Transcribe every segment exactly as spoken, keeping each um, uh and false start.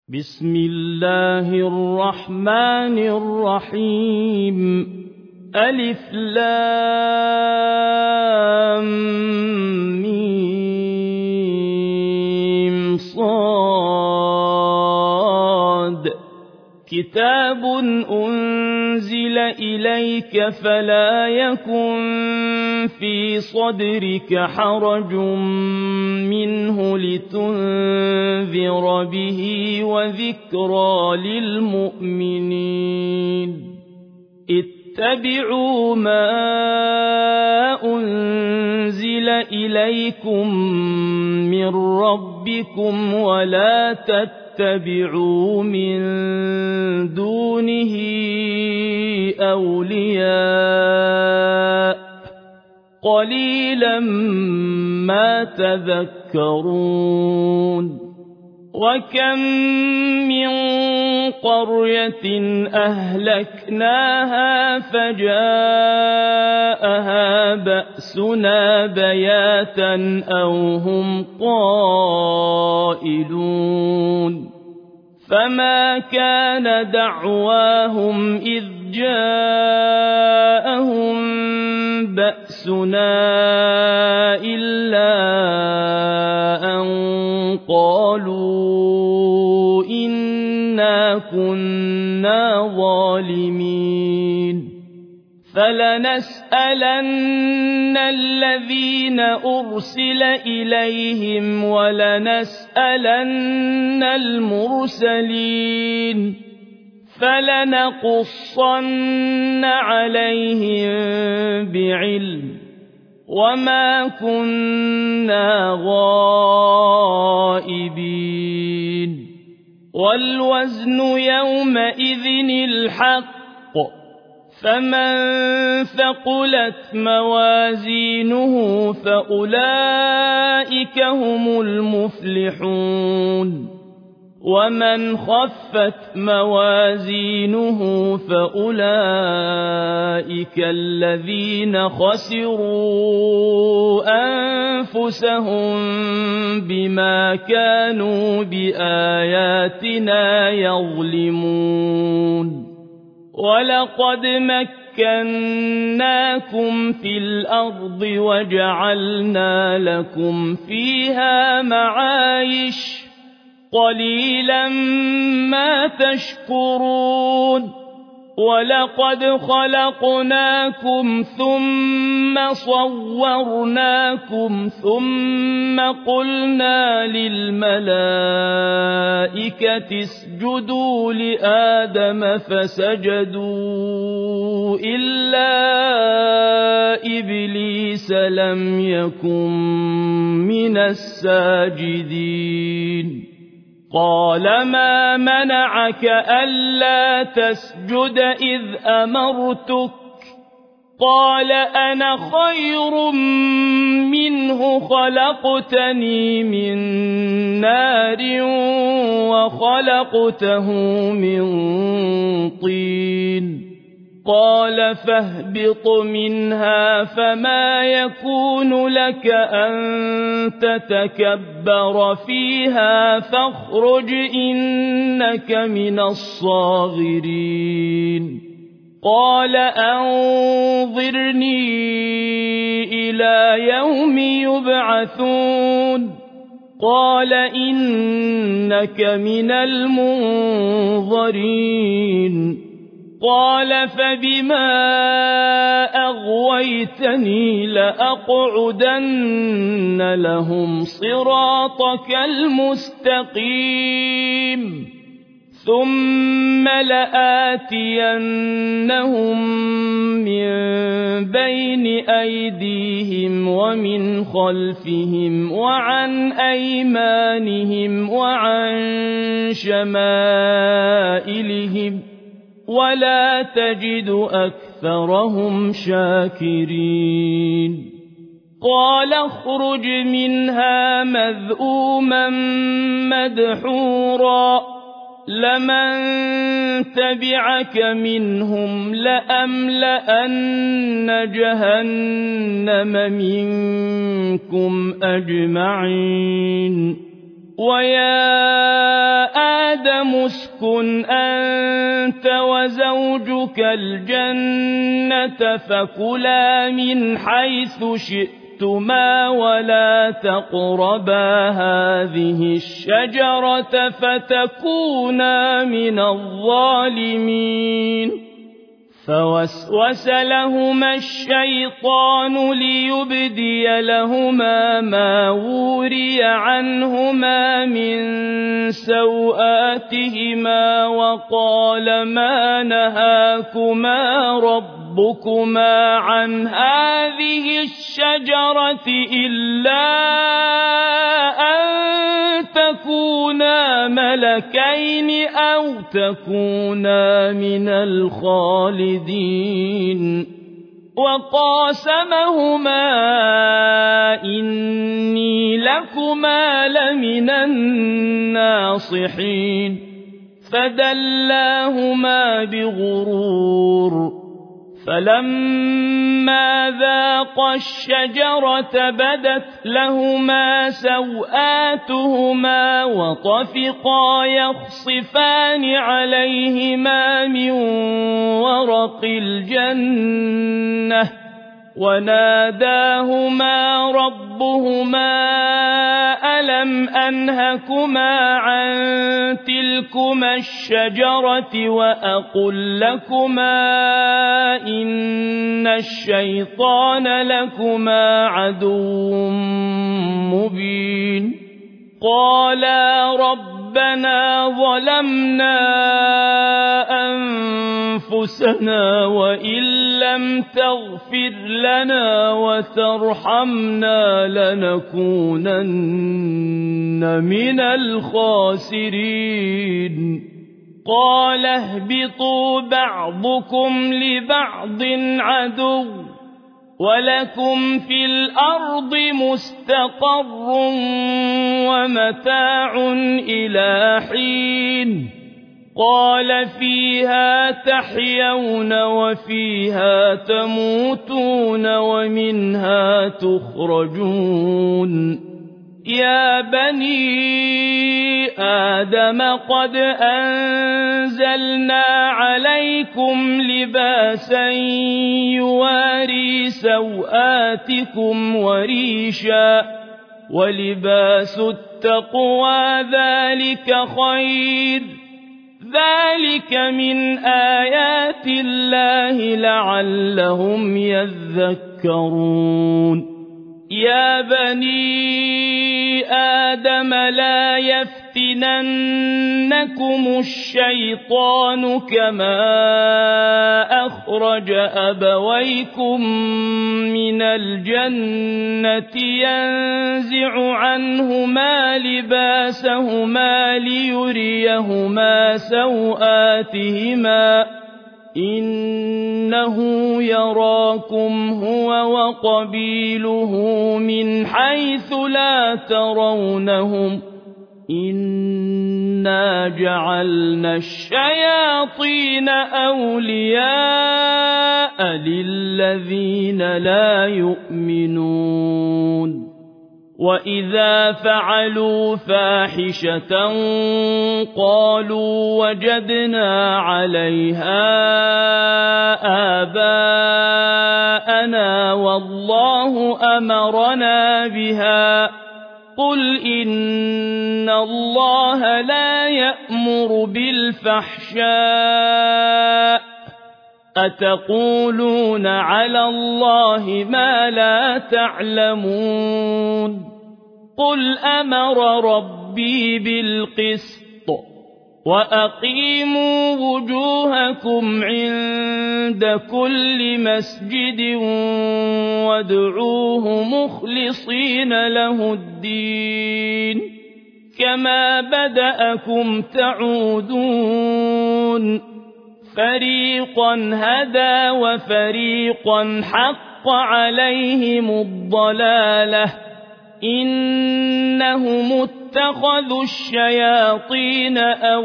بسم الله الرحمن الرحيم ألف لام ميم صاد كتاب أنزل إليك فلا يكن في صدرك حرج منه لتنذر به وذكرى للمؤمنين اتبعوا ما أنزل إليكم من ربكم ولا تتبعوا من دونه أولياء قليلا ما تذكرون وكم من قرية أهلكناها فجاءها بأسنا بياتا أو هم قائلون فما كان دعواهم إذ جاءهم بأسنا إلا أن قالوا إنا كنا ظالمين فلنسألن الذين أرسل إليهم ولنسألن المرسلين فلنقصن عليهم بعلم وما كنا غائبين والوزن يومئذ الحق فمن ثقلت موازينه فأولئك هم المفلحون ومن خفت موازينه فأولئك الذين خسروا أنفسهم بما كانوا بآياتنا يظلمون ولقد مكناكم في الأرض وجعلنا لكم فيها معايش قليلا ما تشكرون ولقد خلقناكم ثم صورناكم ثم قلنا للملائكة اسجدوا لآدم فسجدوا إلا إبليس لم يكن من الساجدين قال ما منعك ألا تسجد إذ أمرتك قال أنا خير منه خلقتني من نار وخلقته من طين قال فاهبط منها فما يكون لك أن تتكبر فيها فاخرج إنك من الصاغرين قال أنظرني إلى يوم يبعثون قال إنك من المنظرين قال فبما أغويتني لأقعدن لهم صراطك المستقيم ثم لآتينهم من بين أيديهم ومن خلفهم وعن أيمانهم وعن شمائلهم ولا تجد أكثرهم شاكرين قال اخرج منها مذءوما مدحورا لمن تبعك منهم لأملأن جهنم منكم أجمعين ويا آدم اسكن أنت وزوجك الجنة فكلا من حيث شئتما ولا تقربا هذه الشجرة فتكونا من الظالمين فوسوس لهما الشيطان ليبدي لهما ما وري عنهما من سوآتهما وقال ما نهاكما ربكما عن هذه الشجرة إلا أن تكونا ملكين أو تكونا من الخالدين وقاسمهما إني لكما لمن الناصحين فدلاهما بغرور فلما ذاقا الشجرة بدت لهما سوآتهما وطفقا يخصفان عليهما من ورق الجنة وناداهما ربهما ألم أنهكما عن تلكما الشجرة وأقل لكما إن الشيطان لكما عدو مبين قالا ربنا ظلمنا أنفسنا وإن لم تغفر لنا وترحمنا لنكونن من الخاسرين قال اهبطوا بعضكم لبعض عدو ولكم في الأرض مستقر ومتاع إلى حين قال فيها تحيون وفيها تموتون ومنها تخرجون يا بني آدم قد أنزلنا عليكم لباسا يواري سوآتكم وريشا ولباس التقوى ذلك خير ذلك من آيات الله لعلهم يذكرون يا بني آدم لا يفتننكم الشيطان كما أخرج أبويكم من الجنة ينزع عنهما لباسهما ليريهما سوآتهما إنه يراكم هو وقبيله من حيث لا ترونهم إنا جعلنا الشياطين أولياء للذين لا يؤمنون وإذا فعلوا فاحشة قالوا وجدنا عليها آباءنا والله أمرنا بها قل إن الله لا يأمر بالفحشاء أتقولون على الله ما لا تعلمون قل أمر ربي بالقسط وأقيموا وجوهكم عند كل مسجد وادعوه مخلصين له الدين كما بدأكم تعودون فريقا هدى وفريقا حق عليهم الضلالة إنهم اتخذوا الشياطين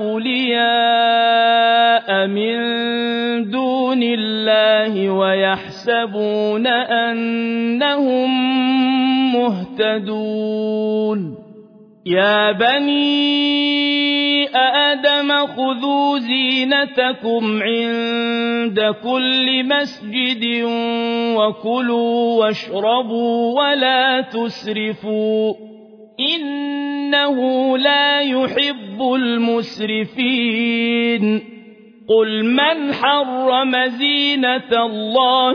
أولياء من دون الله ويحسبون أنهم مهتدون يا بني آدم خذوا زينتكم عند كل مسجد وكلوا واشربوا ولا تسرفوا إنه لا يحب المسرفين قل من حرم زينة الله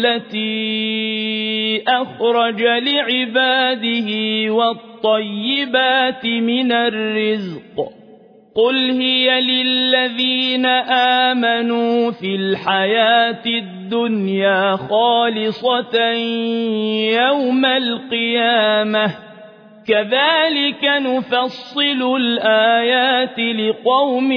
التي أخرج لعباده والطيبات من الرزق قل هي للذين آمنوا في الحياة الدنيا خالصة يوم القيامة كذلك نفصل الآيات لقوم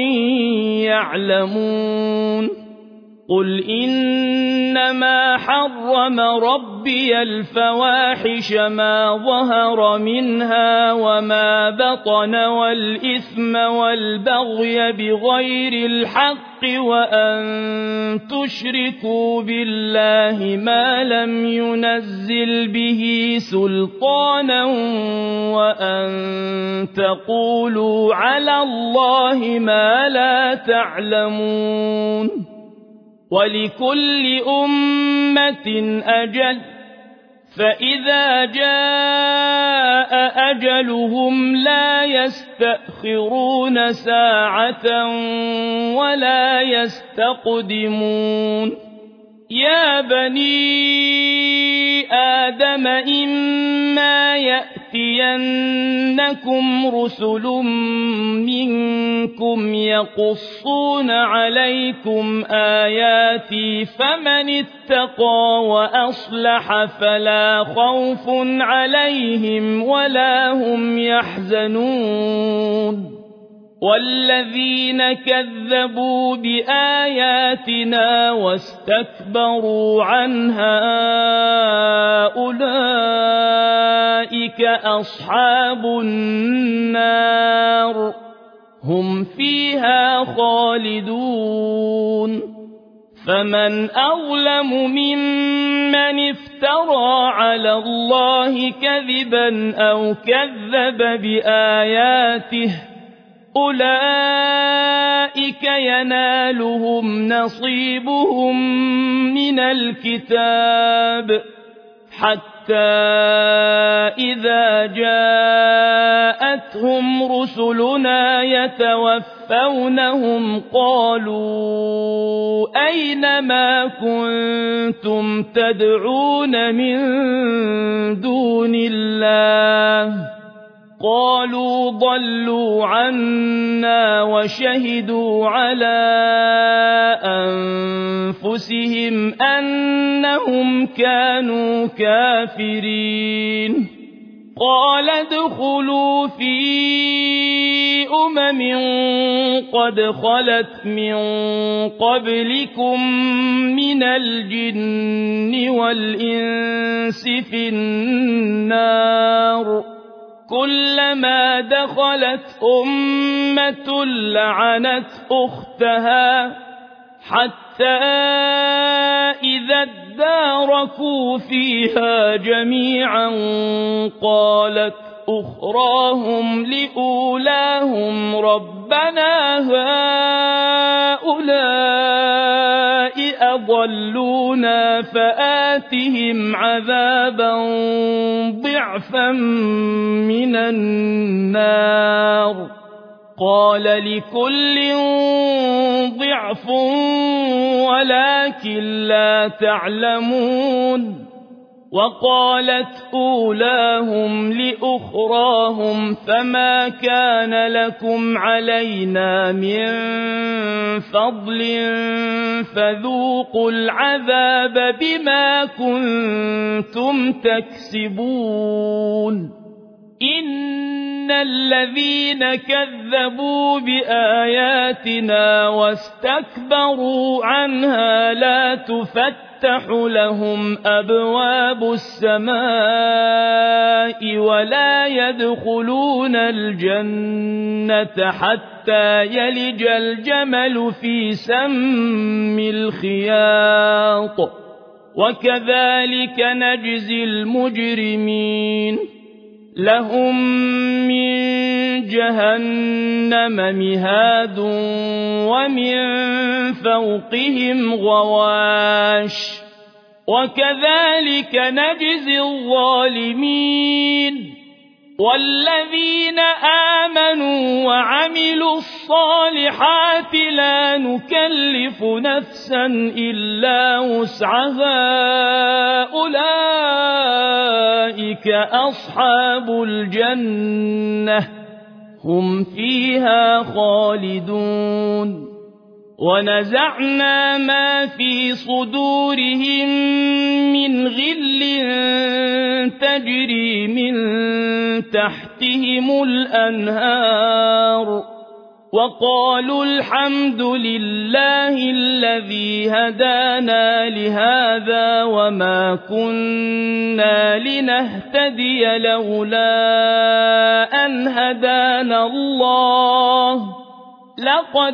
يعلمون قل إنما حرم ربي الفواحش ما ظهر منها وما بطن والإثم والبغي بغير الحق وأن تشركوا بالله ما لم ينزل به سلطانا وأن تقولوا على الله ما لا تعلمون ولكل أمة أجل فإذا جاء أجلهم لا يستأخرون ساعة ولا يستقدمون يا بني آدم إما يأتينكم رسل منكم يقصون عليكم آياتي فمن اتقى وأصلح فلا خوف عليهم ولا هم يحزنون والذين كذبوا بآياتنا واستكبروا عنها أولئك أصحاب النار هم فيها خالدون فمن أظلم ممن افترى على الله كذبا أو كذب بآياته أولئك ينالهم نصيبهم من الكتاب حتى إذا جاءتهم رسلنا يتوفونهم قالوا أين ما كنتم تدعون من دون الله قالوا ضلوا عنا وشهدوا على أنفسهم أنهم كانوا كافرين قال ادخلوا في أمم قد خلت من قبلكم من الجن والإنس في النار كلما دخلت أمة لعنت أختها حتى إذا اداركوا فيها جميعا قالت أخراهم لأولاهم ربنا هؤلاء أضلونا فآتهم عذابا ضعفا من النار قال لكل ضعف ولكن لا تعلمون وقالت أولاهم لأخراهم فما كان لكم علينا من فضل فذوقوا العذاب بما كنتم تكسبون إن الذين كذبوا بآياتنا واستكبروا عنها لا تفتح لهم أبواب السماء ولا يدخلون الجنة حتى يلج الجمل في سم الخياط وكذلك نجزي المجرمين لهم من جهنم مهاد ومن فوقهم غواش وكذلك نجزي الظالمين والذين آمنوا وعملوا الصالحات لا نكلف نفسا إلا وسعها أولئك أصحاب الجنة هم فيها خالدون ونزعنا ما في صدورهم من غل تجري من تحتهم الأنهار وقالوا الحمد لله الذي هدانا لهذا وما كنا لنهتدي لولا أن هدانا الله لقد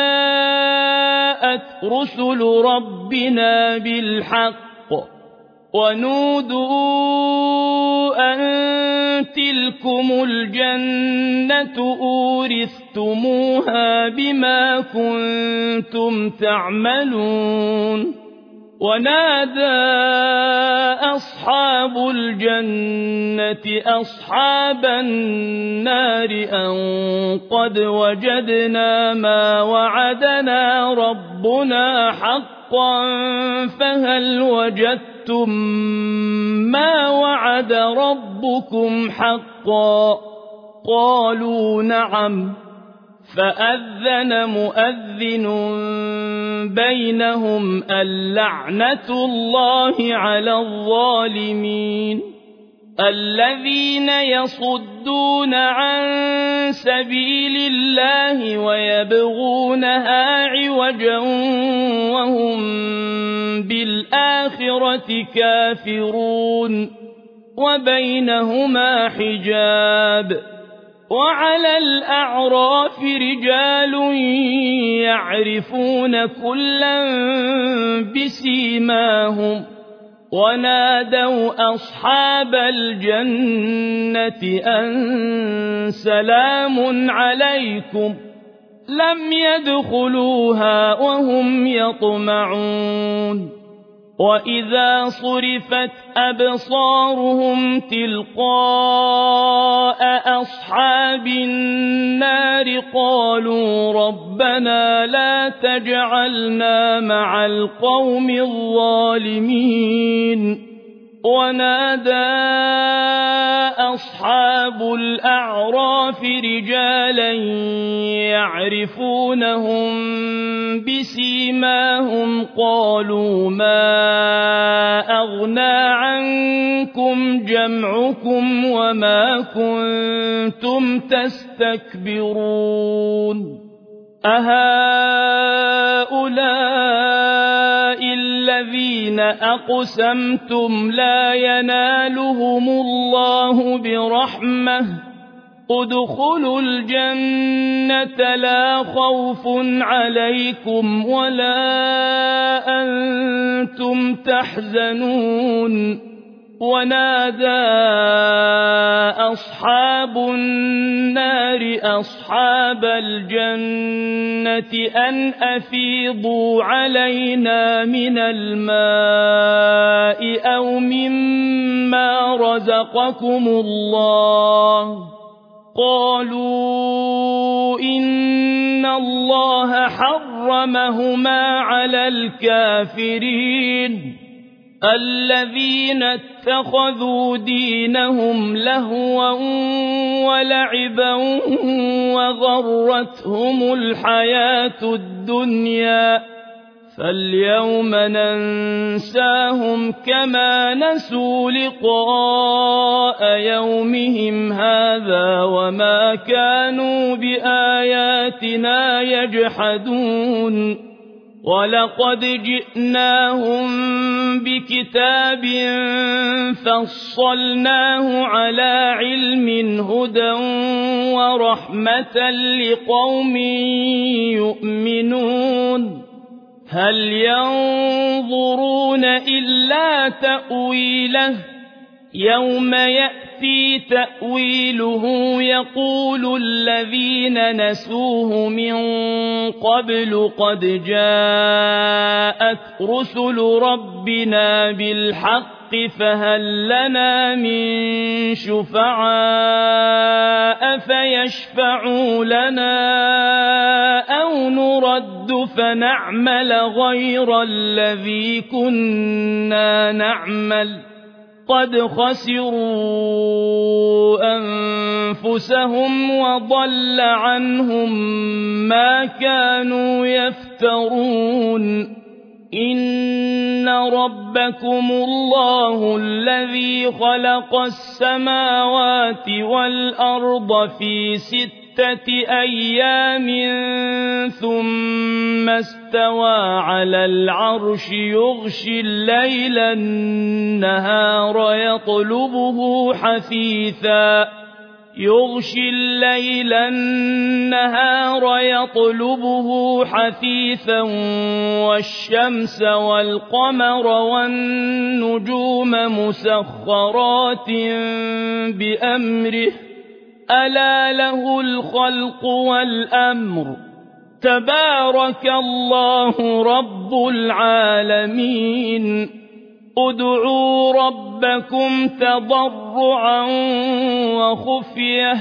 جاءت رسل ربنا بالحق ونودوا أن تلكم الجنة أورثتموها بما كنتم تعملون ونادى أصحاب الجنة أصحاب النار أن قد وجدنا ما وعدنا ربنا حقا فهل وجدتم ما وعد ربكم حقا قالوا نعم فأذن مؤذن بينهم اللعنة الله على الظالمين الذين يصدون عن سبيل الله ويبغونها عوجا وهم بالآخرة كافرون وبينهما حجاب وعلى الأعراف رجال يعرفون كلا بسيماهم ونادوا أصحاب الجنة أن سلام عليكم لم يدخلوها وهم يطمعون وإذا صرفت أبصارهم تلقاء أصحاب النار قالوا ربنا لا تجعلنا مع القوم الظالمين ونادى أصحاب الأعراف رجالا يعرفونهم بسيماهم قالوا ما أغنى عنكم جمعكم وما كنتم تستكبرون أهؤلاء الذين أقسمتم لا ينالهم الله برحمة ادخلوا الجنة لا خوف عليكم ولا أنتم تحزنون ونادى أصحاب النار أصحاب الجنة أن أفيضوا علينا من الماء أو مما رزقكم الله قالوا إن الله حرمهما على الكافرين الذين اتخذوا دينهم لهوا ولعبا وغرتهم الحياة الدنيا فاليوم ننساهم كما نسوا لقاء يومهم هذا وما كانوا بآياتنا يجحدون ولقد جئناهم بكتاب فصلناه على علم هدى ورحمة لقوم يؤمنون هل ينظرون إلا تأويله يوم يأتي يأتي تأويله يقول الذين نسوه من قبل قد جاءت رسل ربنا بالحق فهل لنا من شفعاء فيشفعوا لنا أو نرد فنعمل غير الذي كنا نعمل قد خسروا أنفسهم وضل عنهم ما كانوا يفترون إن ربكم الله الذي خلق السماوات والأرض في ستة أيام ثم استوى على العرش يغشي الليل النهار يطلبه حثيثا يغشي الليل النهار يطلبه حثيثا والشمس والقمر والنجوم مسخرات بأمره ألا له الخلق والأمر تبارك الله رب العالمين ادعوا ربكم تضرعا وخفية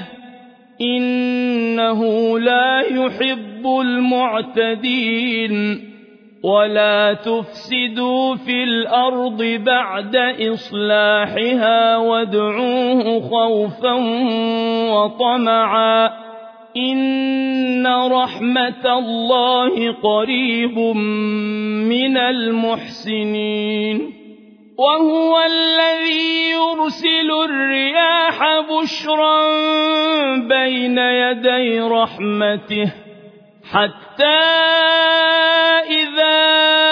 إنه لا يحب المعتدين ولا تفسدوا في الأرض بعد إصلاحها وادعوه خوفا وطمعا إن رحمة الله قريب من المحسنين وهو الذي يرسل الرياح بشرا بين يدي رحمته حتى إذا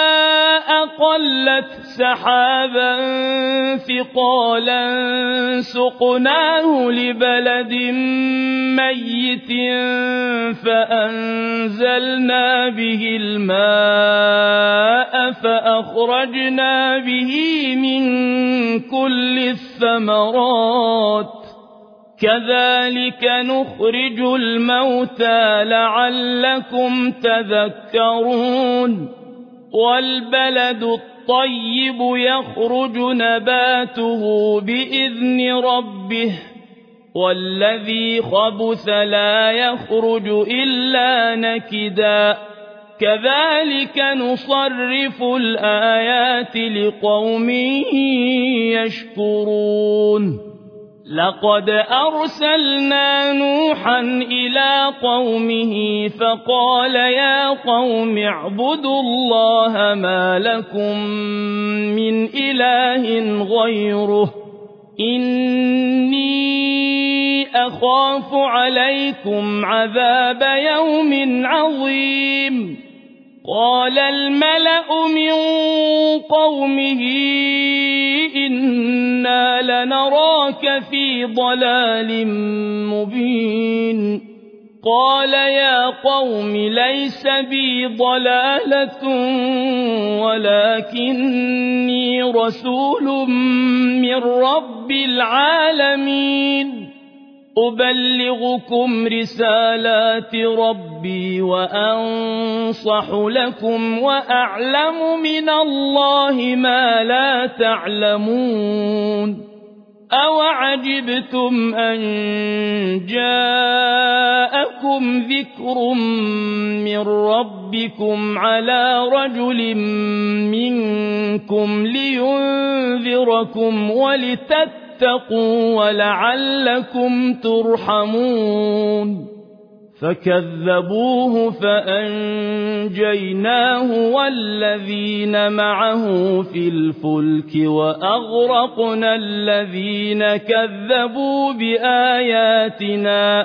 أقلت سحابا ثقالا سقناه لبلد ميت فأنزلنا به الماء فأخرجنا به من كل الثمرات كذلك نخرج الموتى لعلكم تذكرون والبلد الطيب يخرج نباته بإذن ربه والذي خبث لا يخرج إلا نكدا كذلك نصرف الآيات لقوم يشكرون لقد أرسلنا نوحا إلى قومه فقال يا قوم اعبدوا الله ما لكم من إله غيره إني أخاف عليكم عذاب يوم عظيم قال الملأ من قومه إنا لنراك في ضلال مبين قال يا قوم ليس بي ضلالة ولكني رسول من رب العالمين أبلغكم رسالات ربي وأنصح لكم وأعلم من الله ما لا تعلمون أوعجبتم أن جاءكم ذكر من ربكم على رجل منكم لينذركم ولتتقوا اتقوا ولعلكم ترحمون فكذبوه فأنجيناه والذين معه في الفلك وأغرقنا الذين كذبوا بآياتنا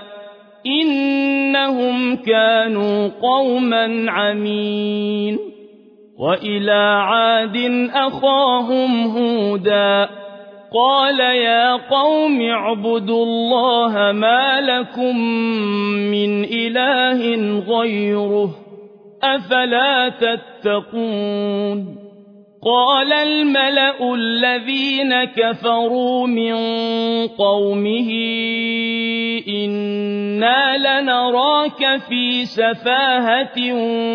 إنهم كانوا قوما عمين وإلى عاد أخاهم هودا قال يا قوم اعبدوا الله ما لكم من إله غيره أفلا تتقون قال الملأ الذين كفروا من قومه إنا لنراك في سفاهة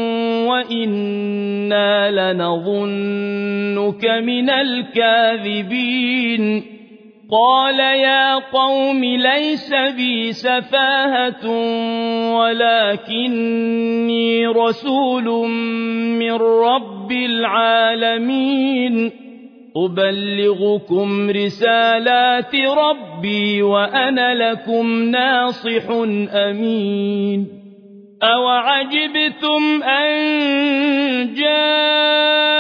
وإنا لنظنك من الكاذبين قال يا قوم ليس بي سفاهة ولكني رسول من رب العالمين أبلغكم رسالات ربي وأنا لكم ناصح أمين أوعجبتم أن جاءكم